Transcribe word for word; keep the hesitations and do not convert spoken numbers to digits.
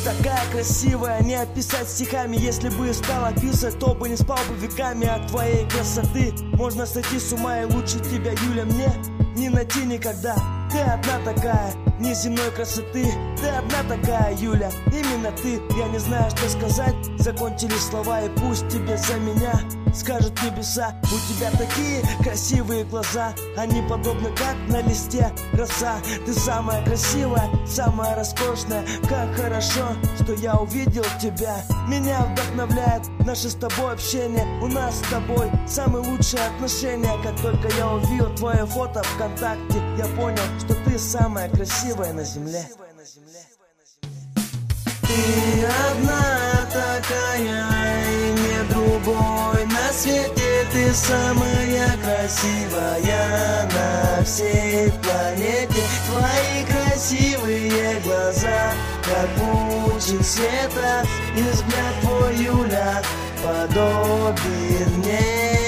такая красивая, не описать стихами. Если бы стал описывать, то бы не спал бы веками. От твоей красоты можно сойти с ума, и лучше тебя, Юля, мне не найти никогда. Ты одна такая, неземной красоты. Ты одна такая, Юля, именно ты. Я не знаю, что сказать, закончились слова, и пусть тебе за меня скажут небеса. У тебя такие красивые глаза, они подобны как на листе роса. Ты самая красивая, самая роскошная. Как хорошо, что я увидел тебя. Меня вдохновляет наше с тобой общение. У нас с тобой самые лучшие отношения. Как только я увидел твое фото ВКонтакте, я понял, что ты самая красивая на земле. Ты одна такая, и не другой на свете. Ты самая красивая на всей планете. Твои красивые глаза, как лучик света, и взгляд твой, Юля, подобен мне.